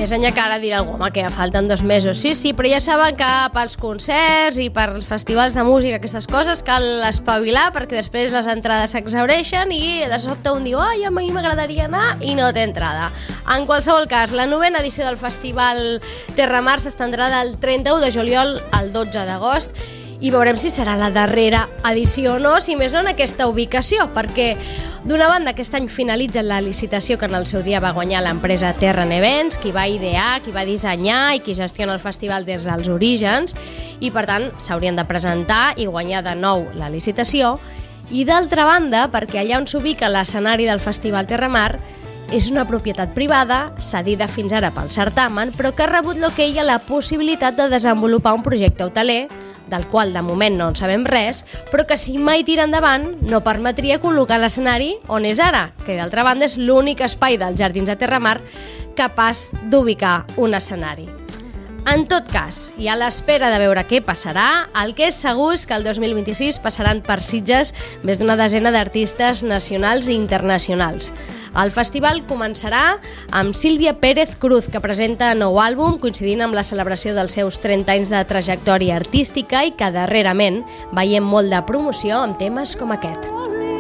més enllà que ara dirà algú, home, que ja falten 2 mesos. Sí, però ja saben que pels concerts i pels festivals de música, aquestes coses, cal espavilar perquè després les entrades s'exhaureixen i de sobte un diu, ai, a mi m'agradaria anar i no té entrada. En qualsevol cas, la 9ª edició del Festival Terramar s'estendrà del 31 de juliol al 12 d'agost i veurem si serà la darrera edició o no, si més no en aquesta ubicació, perquè d'una banda aquest any finalitza la licitació que en el seu dia va guanyar l'empresa Terran Events, qui va idear, qui va dissenyar i qui gestiona el festival des dels orígens, i per tant s'haurien de presentar i guanyar de nou la licitació, i d'altra banda, perquè allà on s'ubica l'escenari del Festival Terramar és una propietat privada, cedida fins ara pel certamen, però que ha rebut l'okey a la possibilitat de desenvolupar un projecte hoteler, del qual de moment no en sabem res, però que si mai tira endavant no permetria col·locar l'escenari on és ara, que d'altra banda és l'únic espai dels Jardins de Terramar capaç d'ubicar un escenari. En tot cas, i a l'espera de veure què passarà, el que és segur és que el 2026 passaran per Sitges més d'una desena d'artistes nacionals i internacionals. El festival començarà amb Sílvia Pérez Cruz, que presenta nou àlbum coincidint amb la celebració dels seus 30 anys de trajectòria artística i que darrerament veiem molt de promoció amb temes com aquest.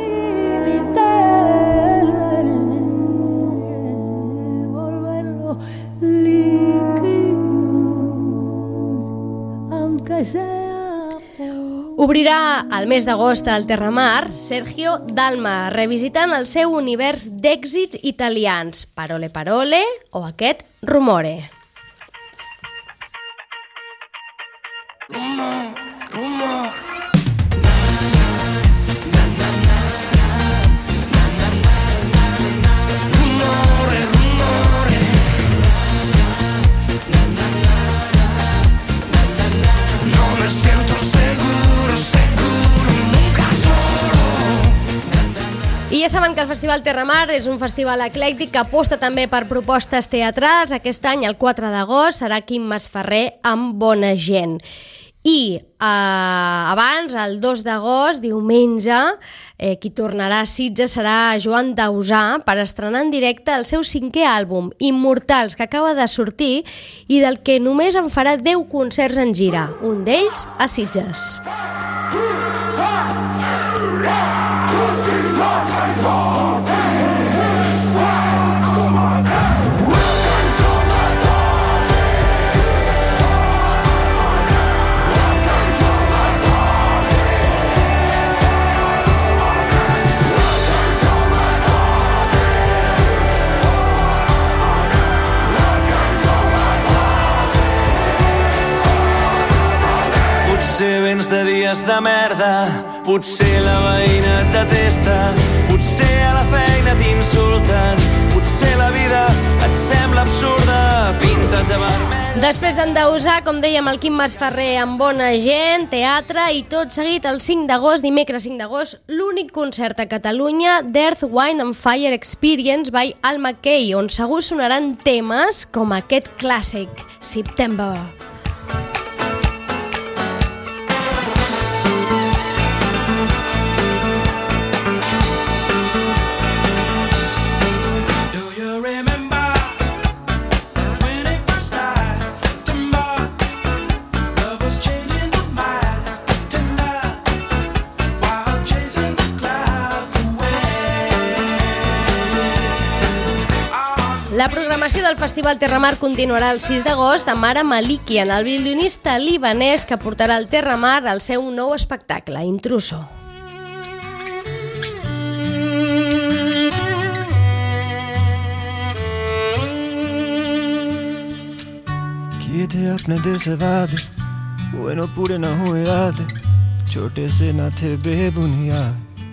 Obrirà el mes d'agost al Terramar Sergio Dalma, revisitant el seu univers d'èxits italians, Parole Parole o aquest Rumore. I ja saben que el Festival Terramar és un festival eclèctic que aposta també per propostes teatrals. Aquest any, el 4 d'agost, serà Quim Masferrer amb Bona Gent. I abans, el 2 d'agost, diumenge, qui tornarà a Sitges serà Joan Dausà per estrenar en directe el seu 5è àlbum, Immortals, que acaba de sortir i del que només en farà 10 concerts en gira, un d'ells a Sitges. Potser vens de dies de merda, potser la veïna et detesta, potser a la feina t'insulten, potser la vida et sembla absurda, pinta't de vermell. Després d'en Dausà, com dèiem, el Quim Masferrer amb Bona Gent, teatre i tot seguit el 5 d'agost, dimecres 5 d'agost, l'únic concert a Catalunya d'Earth, Wind and Fire Experience by Al McKay, on segur sonaran temes com aquest clàssic, September. La programació del Festival Terramar continuarà el 6 d'agost amb Ara Malikian, el violinista libanès que portarà al Terramar el seu nou espectacle, Intruso. किए थे अपने दिल से वादे, हुए न पूरे न हुए आधे, छोटे से न थे बेबुनियाद,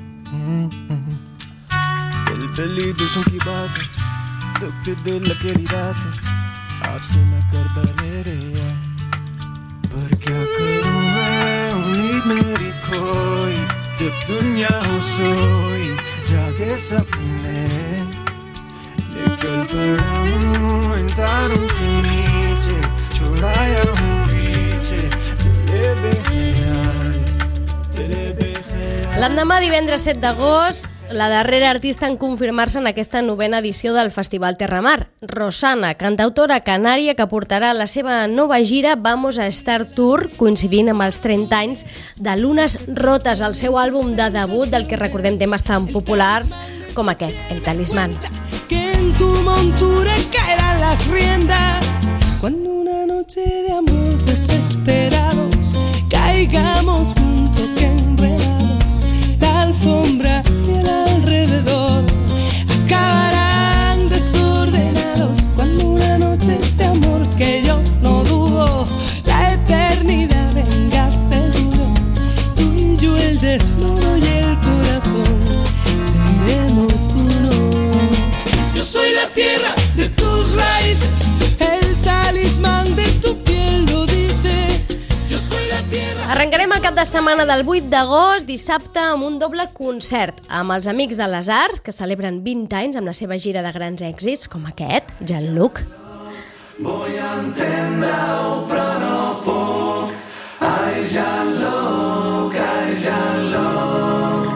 दिल पे ली दूसरों की बातें, दुखते दिल अकेली रातें, आपसे न कर बने रे यार, पर क्या करूं मैं उम्मीद मेरी खोई, जब दुनिया हो सोई, जागे सपने, निकल पड़ा हूँ इन तारों के नीचे, छुड़ाया हूँ पीछे, तेरे बेख्याल, तेरे बेख्याल. L'endemà, divendres 7 d'agost, la darrera artista en confirmar-se en aquesta 9ª edició del Festival Terramar, Rosana, cantautora canària que portarà la seva nova gira Vamos a Estar Tour, coincidint amb els 30 anys de Lunes Rotes, el seu àlbum de debut, del que recordem temes tan populars com aquest, El Talismán. Que en tu montura caerán las riendas cuando una noche de amor desesperados caigamos juntos y enredados. La alfombra y el alrededor acabarán desordenados cuando una noche de amor que yo no dudo la eternidad venga seguro. Tú y yo, el desnudo y el corazón, seremos uno. Yo soy la tierra de tus raíces, el talismán de tu piel lo dice. Yo soy la tierra. Arrencarem el cap de setmana del 8 d'agost, dissabte, amb un doble concert amb els Amics de les Arts, que celebren 20 anys amb la seva gira de grans èxits, com aquest, Jean-Luc. Voy a entendre-ho però no puc. Ai, Jean-Luc, ai, Jean-Luc.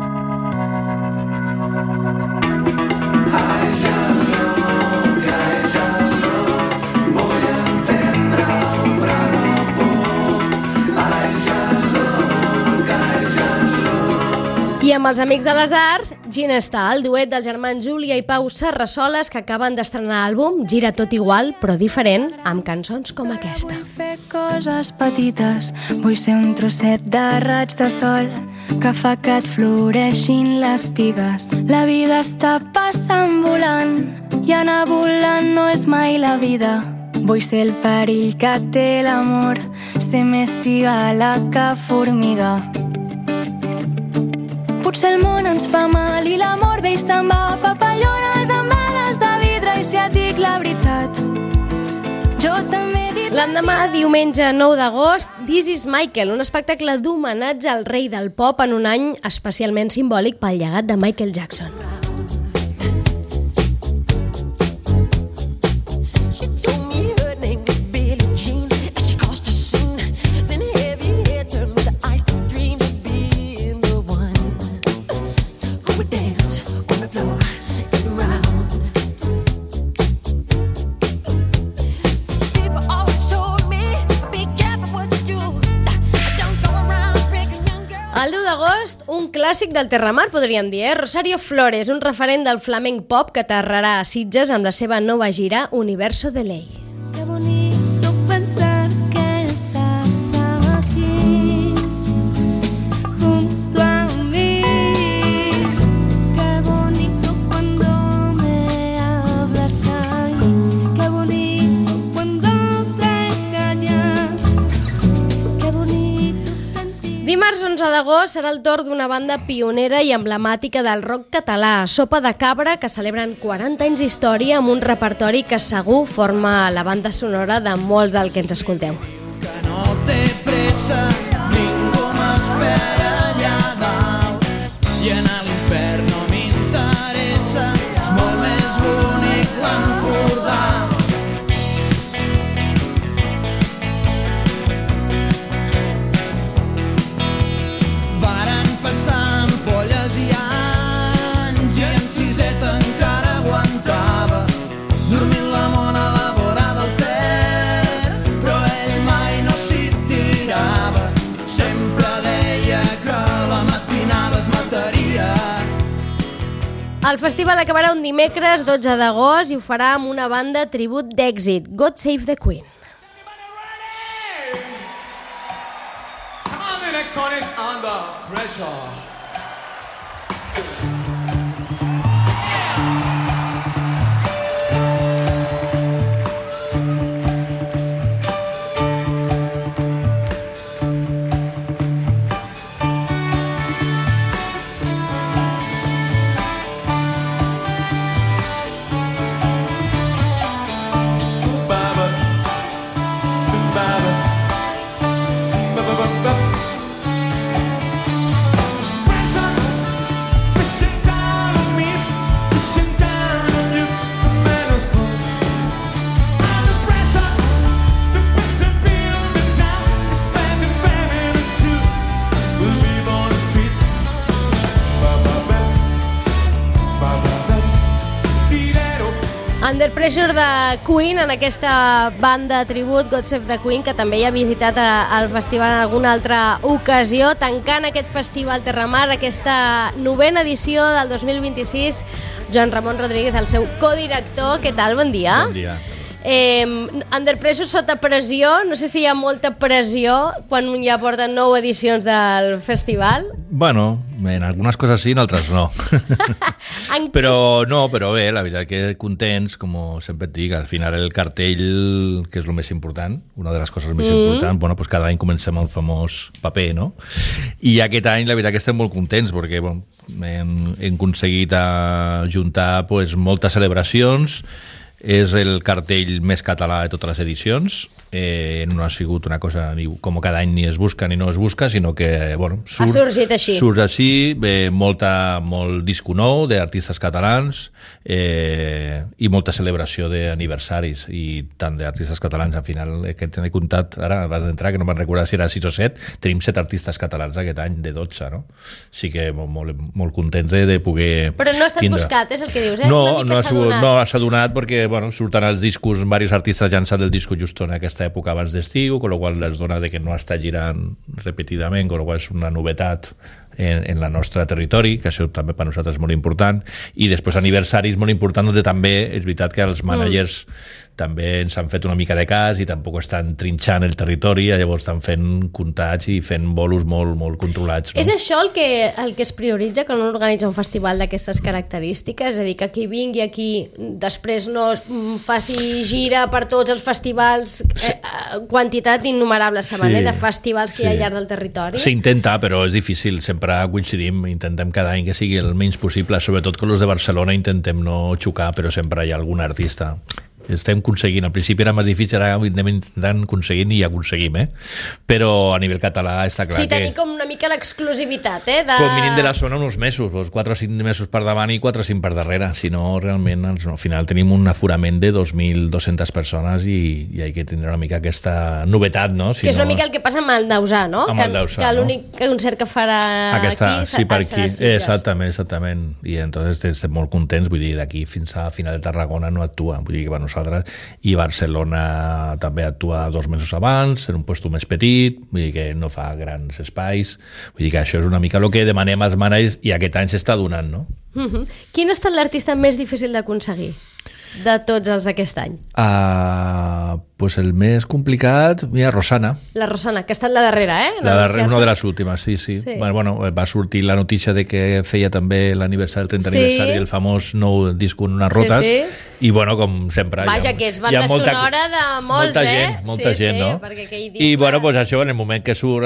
Ai, Jean-Luc, ai, Jean-Luc. Voy a entendre-ho però no puc. Ai, Jean-Luc, ai, Jean-Luc. I amb els Amics de les Arts, Ginestar, el duet dels germans Júlia i Pau Serrasoles, que acaben d'estrenar l'àlbum Gira tot igual, però diferent, amb cançons com aquesta. Vull fer coses petites, vull ser un trosset de raig de sol que fa que et floreixin les pigues. La vida està passant volant i anar volant no és mai la vida. Vull ser el perill que té l'amor, ser més cigala que formiga. Potser el món ens fa mal i l'amor ve i se'n va, papallones amb ales de vidre, i si et dic la veritat, jo també he dit... L'endemà, diumenge 9 d'agost, This is Michael, un espectacle d'homenatge al rei del pop en un any especialment simbòlic pel llegat de Michael Jackson. El 10 d'agost, un clàssic del Terramar, podríem dir, Rosario Flores, un referent del flamenc pop que aterrarà a Sitges amb la seva nova gira Universo de Ley. Qué bonito pensar que estás aquí junto a mí. Qué bonito cuando me hablas ahí. Qué bonito cuando te callas. Qué bonito sentir. Dimarts 11 d'agost serà el torn d'una banda pionera i emblemàtica del rock català, Sopa de Cabra, que celebren 40 anys d'història amb un repertori que segur forma la banda sonora de molts del que ens escolteu. Que no té pressa, ningú m'espera allà dalt i anar a l'infern no m'interessa, és molt més bonic l'Empordà. Varen passar ampolles i anys i en siseta encara aguantava dormint la mona a la vora del Ter, però ell mai no s'hi tirava, sempre deia que la matinada es mataria. El festival acabarà un dimecres 12 d'agost i ho farà amb una banda tribut d'èxit, God Save the Queen. Come on, the next one is Under Pressure. Pressure, Under Pressure de Queen, en aquesta banda tribut God Save the Queen, que també hi ha visitat el festival en alguna altra ocasió, tancant aquest festival Terramar, aquesta 9ª edició del 2026. Joan Ramon Rodríguez, el seu codirector. Què tal? Bon dia. Bon dia. Under Pressure sota pressió, no sé si hi ha molta pressió quan ja porten 9 edicions del festival. Bueno, en algunes coses sí, en altres no. Però bé, la veritat que contents, com sempre et dic, al final el cartell, que és el més important, una de les coses més importants, bueno, pues cada any comencem el famós paper, no? I aquest any la veritat que estem molt contents perquè bueno, hem aconseguit juntar pues, moltes celebracions. És el cartell més català de totes les edicions. No ha sigut una cosa com cada any ni es busca ni no es busca, sinó que bueno, ha sorgit així. Surt així, ve molt disco nou d'artistes catalans i molta celebració d'aniversaris i tant d'artistes catalans. Al final, que t'he comptat ara abans d'entrar, que no me'n recordo si era 6 o 7, tenim 7 artistes catalans aquest any de 12, no? Sí que molt contents de poder Però no ha estat buscat, és el que dius, eh? No s'ha donat perquè bueno, surten els discos, diversos artistes ja han llançat el disco just en aquesta època abans d'estiu, amb la qual cosa es dona de que no està girant repetidament, amb la qual cosa és una novetat en el nostre territori, que això també per nosaltres és molt important, i després aniversaris molt important, on també és veritat que els managers també ens han fet una mica de cas i tampoc estan trinxant el territori, llavors estan fent comptats i fent bolos molt controlats. No? És això el que es prioritza quan un organitza un festival d'aquestes característiques? És a dir, que qui vingui aquí després no faci gira per tots els festivals, quantitat innumerable de festivals que hi ha al llarg del territori? S'intenta, però és difícil, sempre coincidim, intentem cada any que sigui el menys possible, sobretot que els de Barcelona intentem no xocar, però sempre hi ha algun artista. Estem aconseguint, al principi era més difícil, ara intentant aconseguint i aconseguim, però a nivell català està clar que... Sí, tenir com una mica l'exclusivitat, Com mínim de la zona uns mesos, 4 o 5 mesos per davant i 4 o 5 per darrere, si no realment al final tenim un aforament de 2.200 persones i hay que tindre una mica aquesta novetat, no? Que és una mica el que passa amb el Dausà, no? Amb el Dausà, que l'únic concert que farà aquí per aquí. Exactament. I entonces estem molt contents, vull dir, d'aquí fins a final de Tarragona no actua, vull dir que per nosaltres, i Barcelona també actua 2 mesos abans, en un lloc més petit, vull dir que no fa grans espais, vull dir que això és una mica el que demanem als managers i aquest any s'està donant, no? Quin ha estat l'artista més difícil d'aconseguir de tots els d'aquest any? Pues el més complicat, mira, Rosana. La Rosana, que ha estat la darrera, Una de les últimes, sí. Bueno, va sortir la notícia de que feia també l'aniversari, el 30 aniversari, el famós nou disc en unes rotes, i bueno, com sempre... Vaja, que és banda sonora de molts, molta gent, no? I bueno, pues això, en el moment que surt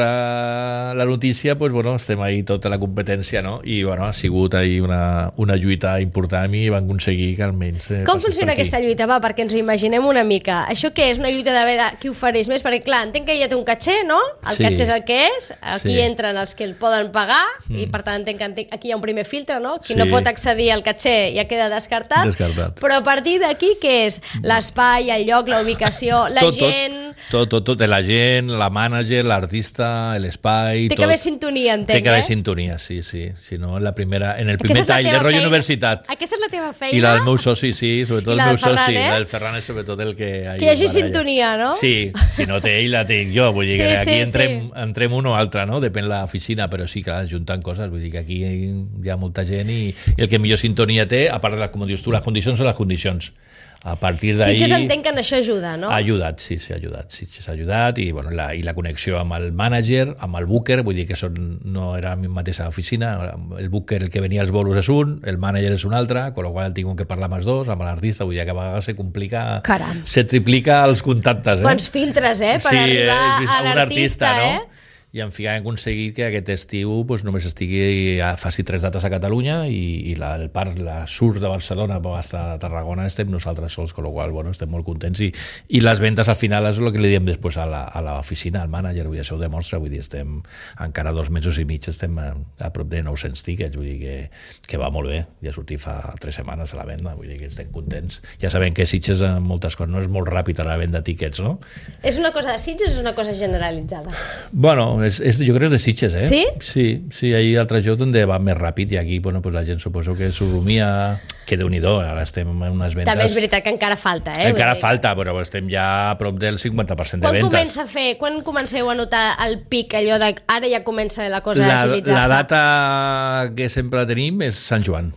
la notícia, pues bueno, estem ahí tota la competència, no? I bueno, ha sigut ahí una lluita important i van aconseguir que almenys... Com funciona aquesta lluita? Va, perquè ens ho imaginem una mica. Això què és? Una lluita de veure qui ofereix més? Perquè clar, entenc que ja té un caché, no? El caché és el que és, aquí entren els que el poden pagar i per tant entenc que aquí hi ha un primer filtre, no? Qui no pot accedir al caché ja queda descartat. Però a partir d'aquí què és? L'espai, el lloc, la ubicació, la gent... Tot, la gent, la mànager, l'artista, l'espai... Té que haver sintonia, entenc, Té que haver sintonia, sí. Si no, en el primer tall de rotllo universitat. Aquesta és la teva feina? I la del meu soci, sí, sobretot el meu soci. La del Ferran és sobretot el que... Que hi hagi sintonia, no? Sí, si no té ell, la tinc jo. Vull dir que aquí entrem un o altre, no? Depèn la oficina, però sí, clar, juntant coses. Vull dir que aquí hi ha molta gent i el que millor sintonia té, a part de, com dius tu, les condicions són les condicions. A partir d'ahí... Sitges entenc que en això ajuda, no? Ha ajudat, sí, ha ajudat. Sitges ha ajudat i la connexió amb el mànager, amb el booker, vull dir que no era la mateixa oficina, el booker el que venia als bolos és un, el mànager és un altre, amb la qual cosa tinc que parlar amb els dos, amb l'artista, vull dir que a vegades se complica... Caram. Se triplica els contactes, Quants filtres, per arribar a l'artista, no? I en fi, hem aconseguit que aquest estiu només faci 3 dates a Catalunya i el parc, la Sur de Barcelona fins a Tarragona estem nosaltres sols, amb la qual cosa estem molt contents i les ventes al final és el que li diem després a l'oficina, al mànager, vull dir, això ho demostra, vull dir, estem encara 2 mesos i mig, estem a prop de 900 tíquets, vull dir que va molt bé, ja sortir fa 3 setmanes a la venda, vull dir que estem contents. Ja sabem que Sitges en moltes coses no és molt ràpid a la venda de tíquets, no? És una cosa de Sitges o és una cosa generalitzada? Bueno, jo crec que és de Sitges, eh? Sí? Sí, hi ha altres llocs on va més ràpid i aquí, bueno, pues la gent suposo que s'ho rumia, que Déu-n'hi-do, ara estem en unes ventes... També és veritat que encara falta, Encara falta, però estem ja a prop del 50% de ventes. Quan comenceu a notar el pic, allò de ara ja comença la cosa a agilitzar-se? La data que sempre tenim és Sant Joan.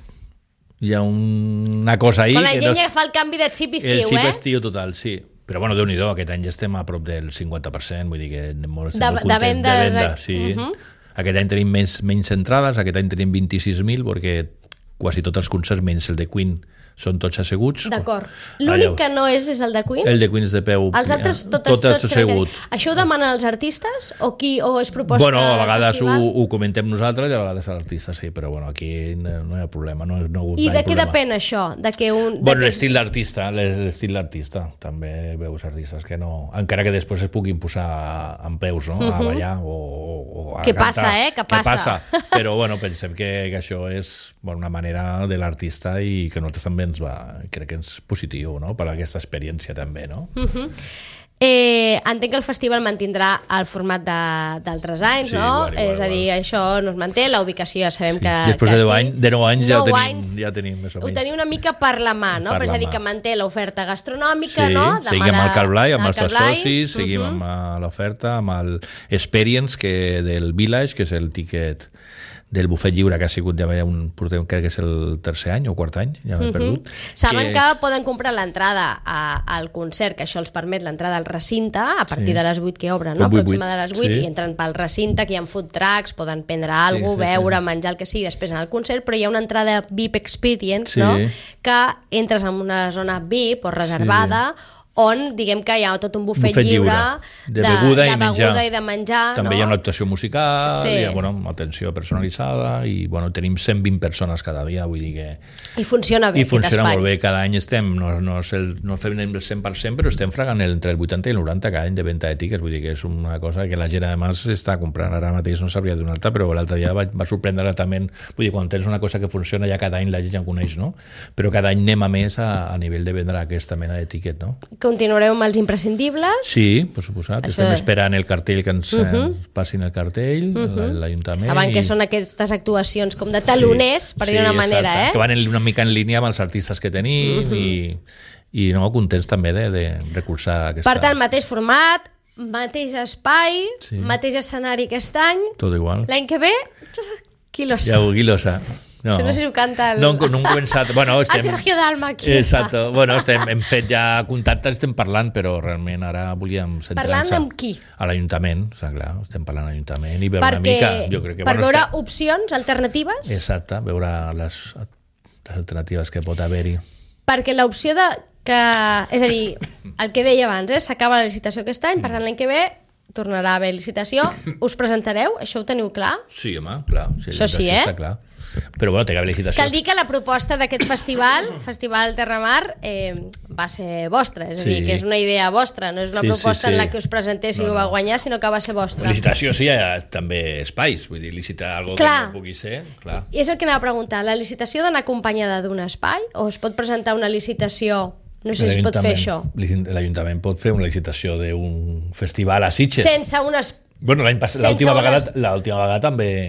Hi ha una cosa ahí... Quan la gent ja fa el canvi de xip estiu, El xip estiu total, sí. Però bueno, Déu-n'hi-do, aquest any ja estem a prop del 50%, vull dir que estem molt contents de venda. Sí. Aquest any tenim menys entrades, aquest any tenim 26.000, perquè quasi tots els concerts, menys el de Queen, són tots asseguts. D'acord. L'únic que no és el de Queen? El de Queen és de peu. Els altres tots assegut. Això ho demanen els artistes o és proposta? Bueno, a vegades ho comentem nosaltres i a vegades l'artista sí, però bueno, aquí no hi ha problema. I de què depèn això? Bueno, l'estil d'artista. També veus artistes que no... Encara que després es puguin posar en peus, no? A ballar o a cantar. Què passa? Però bueno, pensem que això és una manera de l'artista i que nosaltres també crec que és positiu, no? Per a aquesta experiència també, no? Entenc que el festival mantindrà el format d'altres anys, no? Igual. És a dir, això no es manté, la ubicació ja sabem que després de 9 anys ja ho tenim més o menys. Ho teniu una mica per la mà, no? Però és a dir, que manté l'oferta gastronòmica, no? Seguim amb el Cal Blai, amb els associs, seguim amb l'oferta, amb el Experience del Village, que és el tiquet del bufet lliure, que ha sigut ja crec que és el tercer any o quart any, ja m'he perdut. Saben que poden comprar l'entrada al concert, que això els permet l'entrada al recinte, a partir de les 8 que obren, no? Aproxima de les 8, i entren pel recinte, que hi ha food trucks, poden prendre alguna cosa, beure, menjar el que sigui, després en el concert, però hi ha una entrada VIP Experience, no? Que entres en una zona VIP o reservada, on diguem que hi ha tot un bufet lliure de beguda i de menjar. També hi ha una actuació musical, hi ha atenció personalitzada i tenim 120 persones cada dia, vull dir que... I funciona bé aquest espai. I funciona molt bé, cada any estem, no fem el 100%, però estem fregant entre el 80 i el 90 cada any de venda de tickets, vull dir que és una cosa que la gent además està comprant ara mateix, no sabria donar-te, però l'altre dia va sorprendre gratament, vull dir, quan tens una cosa que funciona ja cada any la gent ja coneix, no? Però cada any anem a més a nivell de vendre aquesta mena de tiquet, no? Continuareu amb els imprescindibles? Sí, per suposat. Estem esperant el cartell, que ens passin el cartell, l'Ajuntament. Saben que són aquestes actuacions com de taloners, per dir una manera, que van una mica en línia amb els artistes que tenim i contents també de recolzar aquesta... Per tant, mateix format, mateix espai, mateix escenari aquest any. Tot igual. L'any que ve, qui lo sap? Ja qui lo sap. No sé si ho canta no hem començat... El Sergio Dalma, aquí. Exacte. Hem fet ja contactes, estem parlant, però realment ara volíem centrar-nos... Parlant amb qui? A l'Ajuntament, clar, estem parlant a l'Ajuntament i veure una mica... Per veure opcions, alternatives? Exacte, veure les alternatives que pot haver-hi. Perquè l'opció de... És a dir, el que deia abans, s'acaba la licitació aquest any, per tant l'any que ve tornarà a haver licitació. Us presentareu? Això ho teniu clar? Sí, home, clar. Això sí, està clar. Però té que haver licitació. Cal dir que la proposta d'aquest Festival Terramar, va ser vostra, és a dir, que és una idea vostra, no és una proposta en la que us presentéssiu a guanyar, sinó que va ser vostra. Licitació sí, hi ha també espais, vull dir, licitar alguna cosa que no pugui ser, clar. I és el que anava a preguntar, la licitació d'anar acompanyada d'un espai o es pot presentar una licitació? No sé si es pot fer això. L'Ajuntament pot fer una licitació d'un festival a Sitges. Sense unes... Bueno, l'última vegada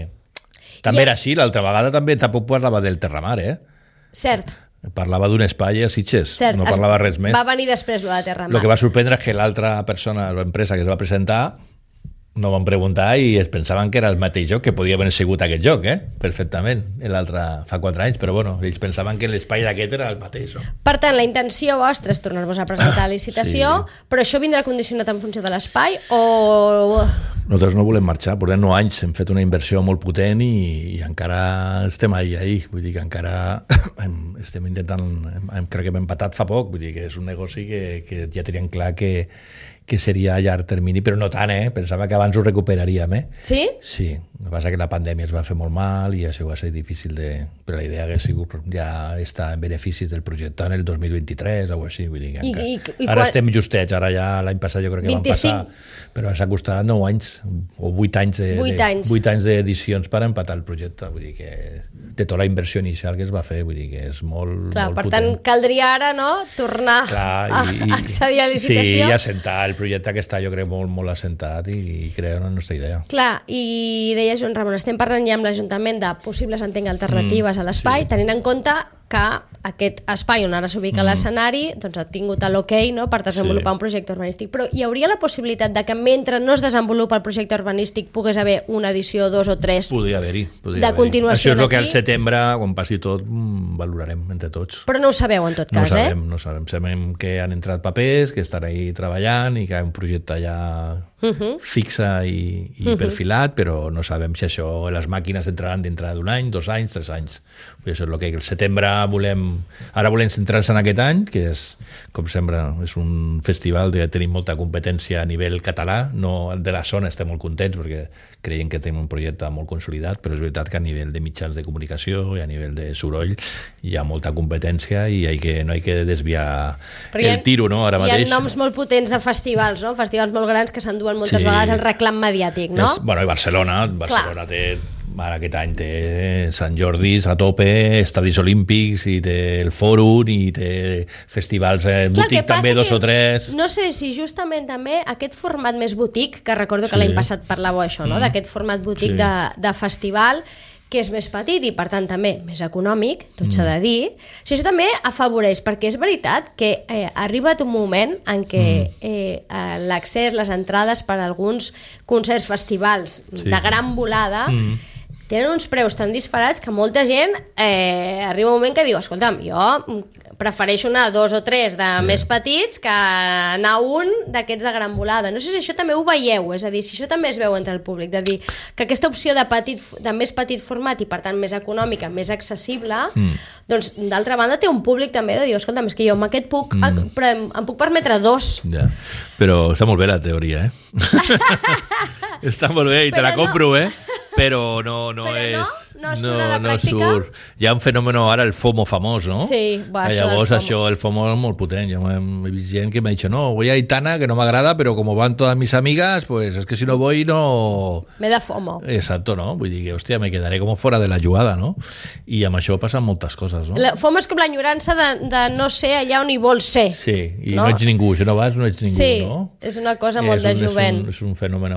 també era així, l'altra vegada també tampoc parlava del Terramar, Cert. Parlava d'un espai a Sitges, no parlava res més. Va venir després lo de Terramar. El que va sorprendre és que l'altra persona, l'empresa que es va presentar, no van preguntar i es pensaven que era el mateix joc, que podia haver sigut aquest joc, perfectament, l'altre fa 4 anys, però bueno, ells pensaven que l'espai d'aquest era el mateix. No? Per tant, la intenció vostra és tornar-vos a presentar a licitació, però això vindrà condicionat en funció de l'espai o... Nosaltres no volem marxar, portem 9 anys, hem fet una inversió molt potent i encara estem ahí, vull dir que encara estem intentant, crec que hem empatat fa poc, vull dir que és un negoci que ja teníem clar que seria a llarg termini, però no tant, pensava que abans ho recuperaríem, Sí? Sí, el que passa que la pandèmia es va fer molt mal i això va ser difícil però la idea hagués sigut ja estar en beneficis del projecte en el 2023 o així, vull dir que ara estem justets, ara ja l'any passat jo crec que 25... van passar, però s'ha costat 9 anys o 8 anys d'edicions per empatar el projecte, vull dir que de tota la inversió inicial que es va fer, vull dir que és molt Clar, molt per potent. tant, caldria ara, no?, tornar a accedir a licitació. Sí, i assentar el projecte que està, jo crec, molt assentat i crea una nostra idea. Clar, i deia Joan Ramon, estem parlant ja amb l'Ajuntament de possibles, entenc, alternatives a l'espai, tenint en compte que aquest espai on ara s'ubica l'escenari doncs ha tingut l'ok, no?, per desenvolupar un projecte urbanístic. Però hi hauria la possibilitat de que mentre no es desenvolupa el projecte urbanístic pogués haver una edició, 2 o 3 podria haver-hi. De continuació això és el que aquí? al setembre, quan passi tot, valorarem entre tots. Però no ho sabeu, en tot cas, No sabem. Sabem que han entrat papers, que estan ahí treballant i que hi ha un projecte ja fixe i perfilat, però no sabem si això, les màquines entraran dintre d'un any, 2 anys, 3 anys. Això és el que el setembre volem centrar-se en aquest any, que és, com sempre, és un festival que tenim molta competència a nivell català, no de la zona estem molt contents perquè creiem que tenim un projecte molt consolidat, però és veritat que a nivell de mitjans de comunicació i a nivell de soroll hi ha molta competència i no hi ha que desviar el tiro, no? Ara mateix. Hi ha noms molt potents de festivals, no? Festivals molt grans que s'enduen moltes vegades el reclam mediàtic, no? I Barcelona té... Ara aquest any té Sant Jordis a tope, estadis olímpics i té el Fòrum i té festivals boutique també, 2 o 3. No sé si justament també aquest format més boutique, que recordo que l'any passat parlàveu això, no?, d'aquest format boutique de festival, que és més petit i per tant també més econòmic, tot s'ha de dir. Si això també afavoreix, perquè és veritat que ha arribat un moment en què l'accés, les entrades per a alguns concerts, festivals de gran volada tenen uns preus tan disparats que molta gent arriba un moment que diu, escolta'm, jo prefereixo anar 2 o 3 de més petits que anar un d'aquests de gran volada. No sé si això també ho veieu, és a dir, si això també es veu entre el públic, de dir que aquesta opció de més petit format i per tant més econòmica, més accessible, doncs d'altra banda té un públic també de dir, escolta'm, és que jo amb aquest em puc permetre 2. Ja. Però està molt bé la teoria, està molt bé i te la compro, però no surt a la pràctica. Hi ha un fenomen ara, el FOMO famós, no? Sí, llavors això, el FOMO és molt potent. Jo he vist gent que m'ha dit, no, voy a Aitana, que no m'agrada, però com van todas mis amigas, pues es que si no voy no... Me da FOMO. Exacto, no? Vull dir que, hòstia, me quedaré com fora de la jugada, no? I amb això passen moltes coses, no? La FOMO és com l'enyorança de no ser allà on hi vols ser. Sí, i no ets ningú, si no vas no ets ningú, no? Sí, és una cosa molt de jovent. És un fenomen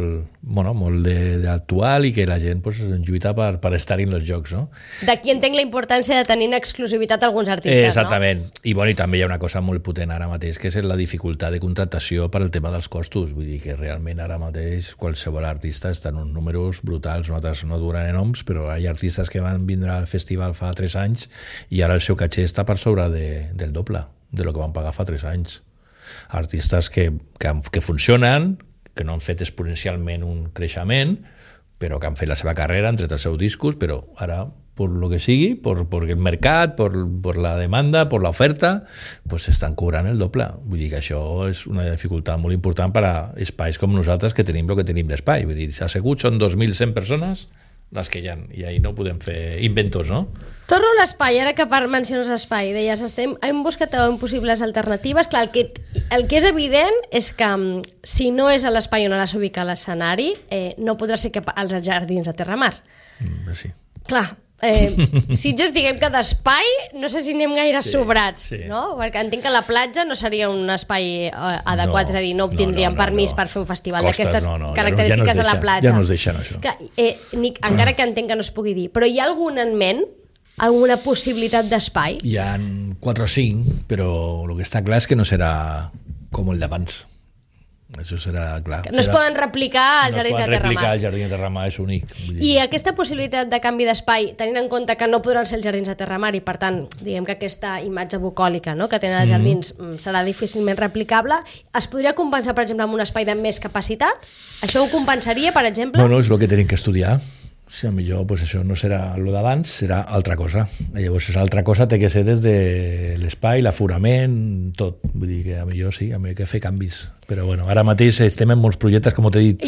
molt actual i que la gent pues, lluita per estar en els jocs, no? D'aquí entenc la importància de tenir en exclusivitat alguns artistes, exactament. No? I també hi ha una cosa molt potent ara mateix, que és la dificultat de contractació per al tema dels costos. Vull dir que realment ara mateix qualsevol artista està en uns números brutals. Nosaltres no durarem noms, però hi ha artistes que van vindre al festival fa 3 anys i ara el seu caché està per sobre del doble de lo que van pagar fa 3 anys. Artistes que funcionen, que no han fet exponencialment un creixement, però que han fet la seva carrera, han tret els seus discos, però ara, per lo que sigui, per el mercat, per la demanda, per l'oferta, pues estan cobrant el doble. Vull dir que això és una dificultat molt important per a espais com nosaltres que tenim el que tenim d'espai. Vull dir, asseguts són 2.100 persones les que hi ha, i ahí no podem fer inventos, no? Torno a l'espai, ara que menciones espai, deies, hem buscat possibles alternatives. Clar, el que és evident és que si no és a l'espai on ara s'ubica l'escenari, no podrà ser que als jardins de Terramar. Sí. Clar, Sitges, diguem que d'espai, no sé si anem gaire sobrats, no? Perquè entenc que la platja no seria un espai adequat, és a dir, no obtindríem permís per fer un festival d'aquestes característiques a la platja. Ja no es deixen això. Clar, Nic, encara que entenc que no es pugui dir, però hi ha algun en ment? Alguna possibilitat d'espai? Hi ha 4 o 5, però el que està clar és que no serà com el d'abans. Això serà clar. No es poden replicar al Jardí de Terramar. El Jardí de Terramar és únic. I aquesta possibilitat de canvi d'espai, tenint en compte que no podran ser els Jardins de Terramar i per tant, diguem que aquesta imatge bucòlica, no?, que tenen els jardins serà difícilment replicable, es podria compensar, per exemple, amb un espai de més capacitat? Això ho compensaria, per exemple? No, és el que tenim que estudiar. Si millor pues això no serà el d'abans, serà altra cosa. Llavors, altra cosa té que ser des de l'espai, l'aforament, tot. Vull dir que millor sí, millor que fer canvis. Però bueno, ara mateix estem en molts projectes, com t'he dit.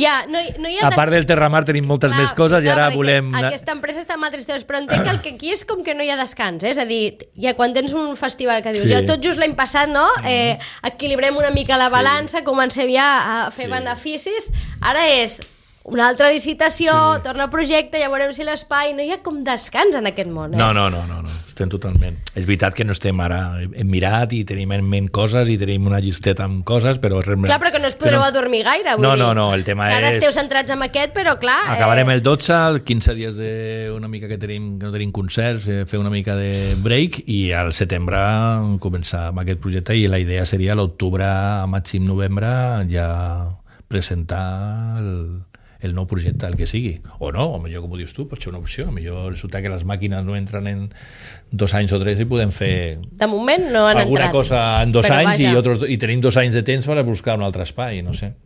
A part del Terramar tenim moltes més coses i ara volem... Aquesta empresa està amb altres temes, però entenc que el que aquí és com que no hi ha descans, és a dir, ja quan tens un festival que dius, jo tot just l'any passat, no?, equilibrem una mica la balança, comencem ja a fer beneficis, ara és una altra licitació, torna a projecte, ja veurem si l'espai... No hi ha com descans en aquest món, No. estem totalment. És veritat que no estem ara... Hem mirat i tenim en ment coses i tenim una llisteta amb coses, però... Clar, però que no es podreu adormir gaire, vull dir. No, el tema és... Ara esteu centrats en aquest, però clar... Acabarem el 12, 15 dies d'una mica que no tenim concerts, fer una mica de break i al setembre començar amb aquest projecte i la idea seria l'octubre, a màxim novembre, ja presentar el nou projecte, el que sigui. O no, o millor, com ho dius tu, pot ser una opció. A millor resulta que les màquines no entren en 2 anys o 3 i podem fer... De moment no han alguna entrat. Cosa en 2 anys i tenim 2 anys de temps per a buscar un altre espai, no sé.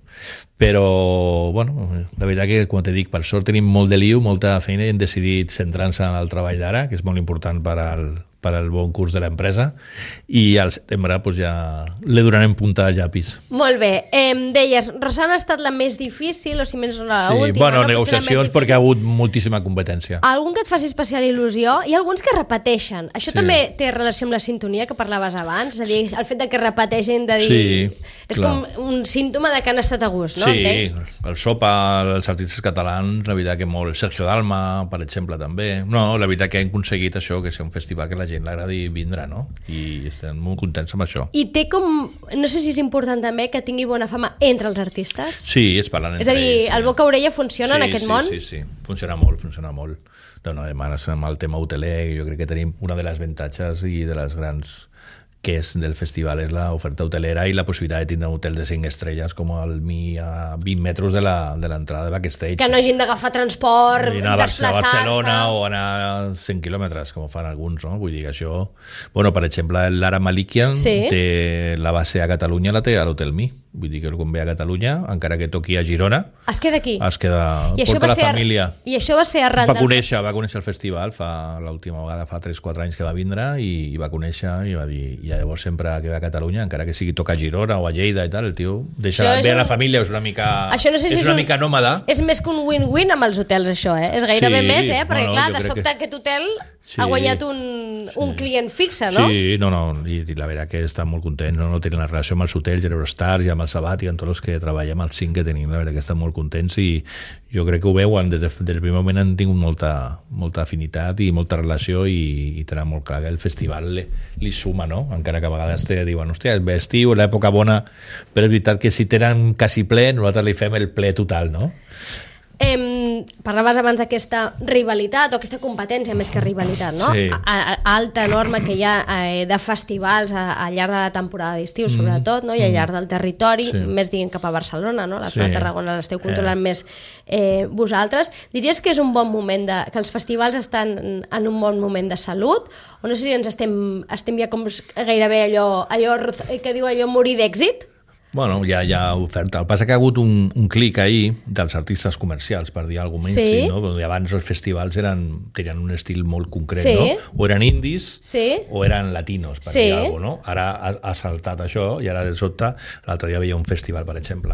Però, bueno, la veritat que, com te dic, per sort tenim molt de liu, molta feina i hem decidit centrar-nos en el treball d'ara, que és molt important per al bon curs de l'empresa, i al setembre pues, ja le donarem punta a llapis. Molt bé. Deies, Rosanna ha estat la més difícil, o si menys l'última. Bueno, negociacions perquè ha hagut moltíssima competència. Algun que et faci especial il·lusió? Hi ha alguns que repeteixen. Això també té relació amb la sintonia que parlaves abans? És a dir, el fet de que repeteixin, de dir... Sí, és com un símptoma de que han estat a gust, no? Sí, entenc? el Sopa, els artistes catalans, la veritat que molt. Sergio Dalma, per exemple, també. No, la veritat que hem aconseguit això, que sigui un festival que la gent l'agradi vindre, no? I estem molt contents amb això. I té com... No sé si és important també que tingui bona fama entre els artistes. Sí, es parlen entre ells. És a dir, el boca-orella funciona en aquest món? Sí. Funciona molt. No, además, amb el tema hoteler, jo crec que tenim una de les avantatges i de les grans que és del festival és l'oferta hotelera i la possibilitat de tindre un hotel de 5 estrelles com a 20 metres de l'entrada de backstage. Que no hagin d'agafar transport, anar a Barcelona o anar a 100 quilòmetres, com fan alguns, no? Vull dir que això... Bueno, per exemple, l'Ara Malikian té la base a Catalunya, la té a l'Hotel Mi. Vull dir que quan ve a Catalunya, encara que toqui a Girona... Es queda aquí? Es queda... Porta la família. I això va ser arran va conèixer el festival l'última vegada, fa 3-4 anys que va vindre i va conèixer i va dir... I llavors sempre que ve a Catalunya, encara que sigui toca a Girona o a Lleida i tal, el tio deixa ve a la família, és una mica... Això no sé si és una mica nòmada. És més que un win-win amb els hotels, això, eh? És gairebé més, eh? Perquè, clar, de sobte aquest hotel ha guanyat un client fixe, no? Sí, i la veritat que estan molt contents, no tenen la relació amb els hotels, Eurostars i amb el Sabat i amb tots els que treballem, els 5 que tenim, la veritat que estan molt contents i jo crec que ho veuen, des del primer moment han tingut molta afinitat i molta relació i tenen molt clar que el festival li suma, no? Encara que a vegades diuen, hòstia, és estiu, l'època bona, però és veritat que si tenen quasi ple, nosaltres li fem el ple total, no? Parlaves abans d'aquesta rivalitat o aquesta competència més que rivalitat, no? Sí. Alta, enorme que hi ha de festivals al llarg de la temporada d'estiu, sobretot, no? I al llarg del territori, més diguem cap a Barcelona, no? La zona de Tarragona l'esteu controlant més vosaltres. Diries que és un bon moment que els festivals estan en un bon moment de salut? O no sé si ens estem ja com gairebé allò que diu allò morir d'èxit? Bueno, hi ha oferta. El que passa que ha hagut un clic ahí dels artistes comercials, per dir alguna cosa mainstream, no? Perquè abans els festivals tenien un estil molt concret, no? O eren indis o eren latinos, per dir alguna cosa, no? Ara ha saltat això i ara de sobte, l'altre dia veia un festival, per exemple,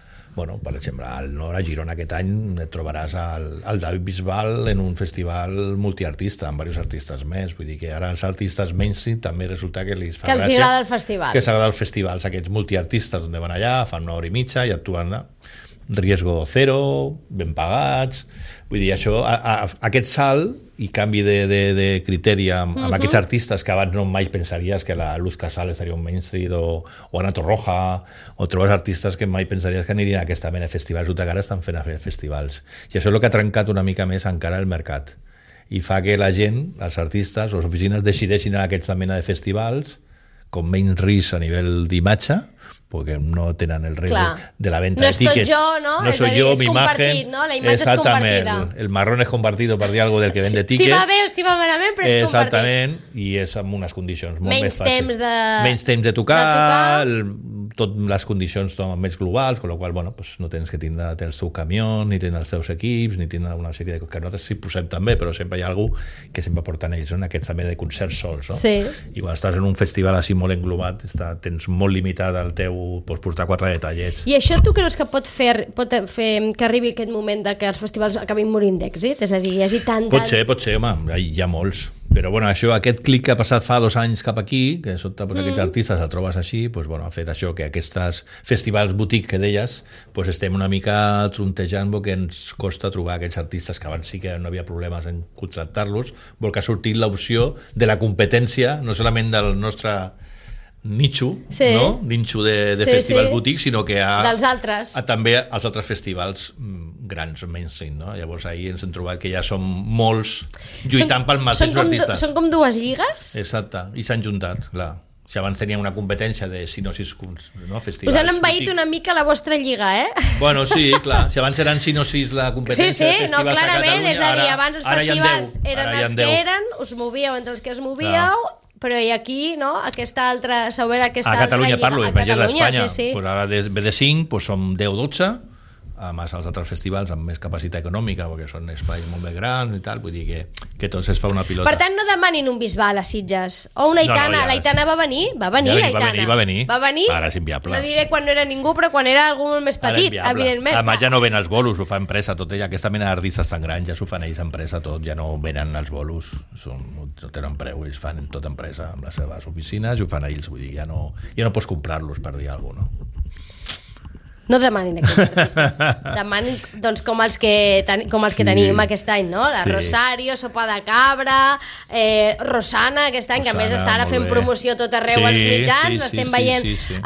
al nord, a Girona aquest any et trobaràs al David Bisbal en un festival multiartista, amb diversos artistes més. Vull dir que ara els artistes mainstream també resulta que els fa gràcia. Que els agrada el festival. Que s'agrada els festivals, aquests multiartistes on van allà, fan 1 hora i mitja i actuen riesgo zero, ben pagats. Vull dir, això, aquest salt i canvi de criteri amb aquests artistes que abans no mai pensaries que la Luz Casal seria un mainstream o Ana Torroja, o trobes artistes que mai pensaries que anirien a aquesta mena de festivals, o que ara estan fent festivals. I això és el que ha trencat una mica més encara el mercat. I fa que la gent, els artistes, les oficines decideixin a aquesta mena de festivals com menys risc a nivell d'imatge, perquè no tenen el risc de la venta de tickets. No estoy yo, ¿no? No soy yo, mi imagen. ¿no? La imatge és compartida. El marrón és compartido, per dir alguna cosa, del que vende tickets. Si va bé o si va malament, però és compartit. Exactament, i és amb unes condicions molt més fàcils. Menys temps de tocar, tot les condicions són més globals, amb la qual cosa no tens que tindre el seu camió, ni tindre els seus equips, ni tindre una sèrie de coses que nosaltres sí posem també, però sempre hi ha algú que sempre porten ells, no? Aquests també de concerts sols, no? Sí. I quan estàs en un festival així molt englobat, tens molt limitat el teu, pots portar 4 detallets. I això tu creus que pot fer que arribi aquest moment de que els festivals acabin morint d'èxit? És a dir, hi hagi tant... Pot ser, home, hi ha molts. Però bueno, aquest clic que ha passat fa 2 anys cap aquí, que sota aquests artistes el trobes així, pues, bueno, ha fet això que aquests festivals boutique que deies, pues, estem una mica trontejant perquè ens costa trobar aquests artistes que abans sí que no havia problemes en contractar-los, vol que ha sortit l'opció de la competència, no solament del nostre nicho, no? Nicho de festivals boutique, sinó que dels altres. També als altres festivals grans, mainstream, no? Llavors ahir ens hem trobat que ja som molts lluitant pel mateix artista. Són com 2 lligues? Exacte, i s'han juntat, clar. Si abans teníem una competència de 5 o 6 festivals... Us han envaït una mica la vostra lliga, Bueno, sí, clar. Si abans eren 5 o 6 la competència de festivals a Catalunya... Sí, clarament, és a dir, abans els festivals eren els que eren, us movíeu entre els que us movíeu, però i aquí, no? Aquesta altra... A Catalunya parlo, a Espanya. Pues ara ve de 5, pues som 10 o 12, a més els altres festivals amb més capacitat econòmica, perquè són espais molt més grans i tal, vull dir que tot es fa una pilota. Per tant, no demanin un Bisbal a Sitges, o una Aitana. L'Aitana va venir l'Aitana. Va venir. Ara és inviable. No diré quan no era ningú, però quan era algú molt més petit, evidentment. Además ja no ven els bolos, ho fa empresa, tot ella, aquesta mena d'artistes tan grans, ja s'ho fan ells empresa tot, ja no venen els bolos, no tenen preu, ells fan tot empresa amb les seves oficines i ho fan ells, vull dir, ja no pots comprar-los per dir alguna cosa, no? No demanin aquests artistes. Demanin, doncs, com els que tenim aquest any, no? La Rosario, Sopa de Cabra, Rosana, aquest any, que a més està ara fent promoció tot arreu als mitjans, l'estem veient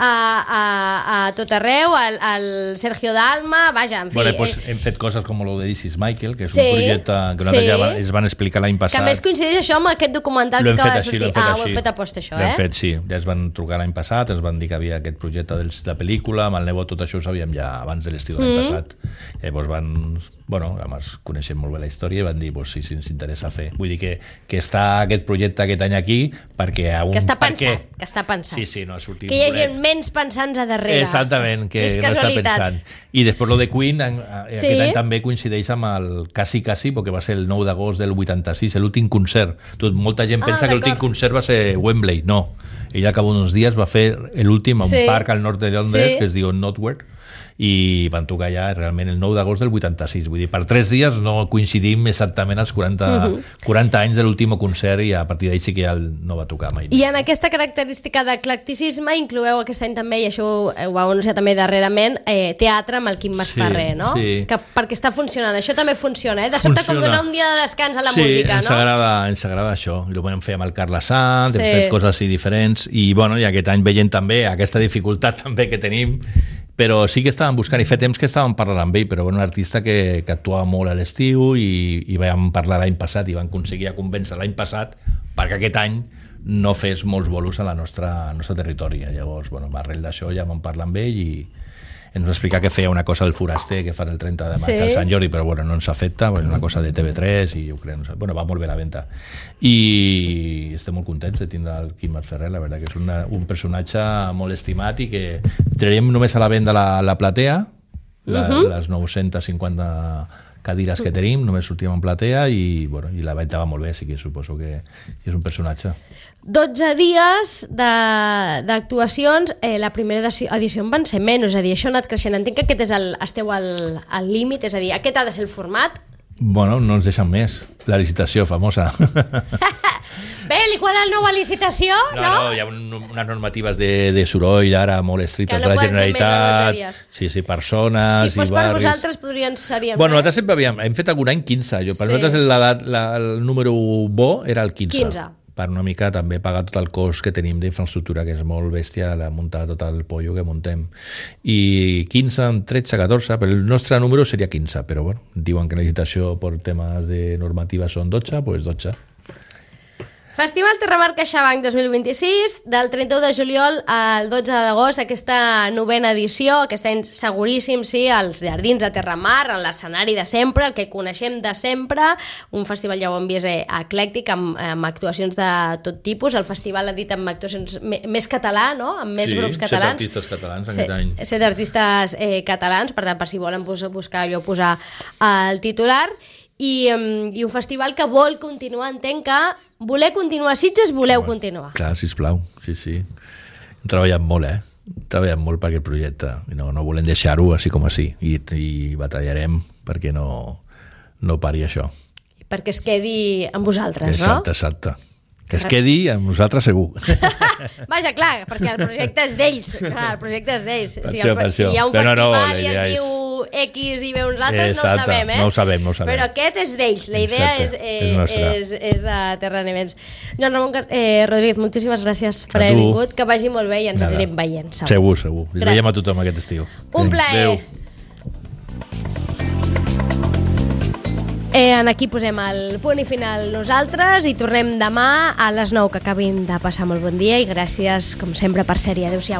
a tot arreu, el Sergio Dalma, vaja, en fi. Bueno, pues hem fet coses com el de This is Michael, que és un projecte que nosaltres ja es van explicar l'any passat. Que a més coincideix això amb aquest documental que acaba de sortir. Ho hem fet a posta, això, L'hem fet, sí. Ja es van trucar l'any passat, es van dir que havia aquest projecte de pel·lícula, amb el nebot, tot això ho sabíem ja abans de l'estiu de l'any passat. Llavors a més coneixem molt bé la història i van dir, si ens interessa fer. Vull dir que està aquest projecte aquest any aquí perquè... Que està pensat. Sí, no ha sortit. Que hi ha gent menys pensants a darrere. Exactament, que no està pensant. I després lo de Queen, aquest any també coincideix amb el quasi, perquè va ser el 9 d'agost del 86, l'últim concert. Molta gent pensa que l'últim concert va ser Wembley. No. Ell al cap d'uns dies va fer l'últim a un parc al nord de Londres que es diu Knotwehr, i van tocar ja realment el 9 d'agost del 86, vull dir, per 3 dies no coincidim exactament als 40 anys de l'últim concert i a partir d'ahir sí que ja no va tocar mai. I en aquesta característica d'eclecticisme incloeu aquest any també, i això ho vau anunciar també darrerament, teatre amb el Quim Masferrer, no? Sí. Perquè està funcionant, això també funciona, de sobte com donar un dia de descans a la música, no? Sí, ens agrada això, i ho vam fer amb el Carles Sanz, hem fet coses així diferents, i aquest any veient també aquesta dificultat també que tenim, però sí que estàvem buscant, i fa temps que estàvem parlant amb ell, però un artista que actuava molt a l'estiu i vam parlar l'any passat i vam aconseguir convèncer l'any passat perquè aquest any no fes molts bolos al nostre territori. Llavors, arrel d'això ja vam parlar amb ell i ens va explicar que feia una cosa del Foraster que farà el 30 de maig al Sant Jordi, però no ens afecta, és una cosa de TV3 i jo crec, va molt bé la venda. I estem molt contents de tindre el Quim Masferrer, la veritat que és un personatge molt estimat i que traiem només a la venda la platea, les 950 cadires que tenim, només sortim en platea i la venda va molt bé, així que suposo que és un personatge. 12 dies d'actuacions, la primera edició en van ser menys, és a dir, això ha anat creixent. Entenc que esteu al límit, és a dir, aquest ha de ser el format? No ens deixen més. La licitació famosa. Bé, i quan la nova licitació, no? No, hi ha unes normatives de soroll ara molt estrictes de la Generalitat. Sí, persones... Si fos per vosaltres seríem més. Nosaltres sempre hem fet algun any 15. Per nosaltres el número bo era el 15. Per una mica també pagar tot el cost que tenim d'infraestructura, que és molt bèstia, muntar tot el pollo que muntem. I 15, 13, 14, però el nostre número seria 15, però diuen que la licitació per temes de normativa són 12, doncs 12. Festival Terramar CaixaBank 2026, del 31 de juliol al 12 d'agost, aquesta 9a edició, aquest any seguríssim, als Jardins de Terramar, en l'escenari de sempre, el que coneixem de sempre, un festival, ja ho hem vist, eclèctic, amb actuacions de tot tipus, el festival ha dit amb actuacions més català, no? Amb més grups catalans. 7 artistes catalans aquest any. 7 artistes catalans, per tant, per si volen buscar allò, posar el titular, i un festival que vol continuar, entenc que voler continuar a Sitges, voleu continuar. Clar, sisplau, sí. Hem treballat molt, Hem treballat molt per aquest projecte i no volem deixar-ho així com així i batallarem perquè no pari això. Perquè es quedi amb vosaltres, no? Exacte. Que es quedi amb nosaltres segur. Vaja, clar, perquè el projecte és d'ells. Clar, el projecte és d'ells. Si hi ha un Però festival i es diu X i ve uns altres, no ho sabem, No ho sabem. Però aquest és d'ells. La idea és de Terra Nevents. Joan Ramon Rodríguez, moltíssimes gràcies per haver vingut. Que vagi molt bé i ens anirem veient. Segur. Ens veiem a tothom aquest estiu. Un plaer. Aquí posem el punt i final nosaltres i tornem demà a les 9, que acabin de passar molt bon dia i gràcies, com sempre, per ser-hi. Adéu-siau.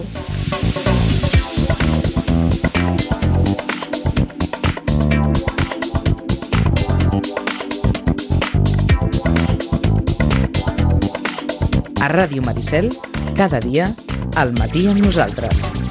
A Ràdio Maricel, cada dia, al matí amb nosaltres.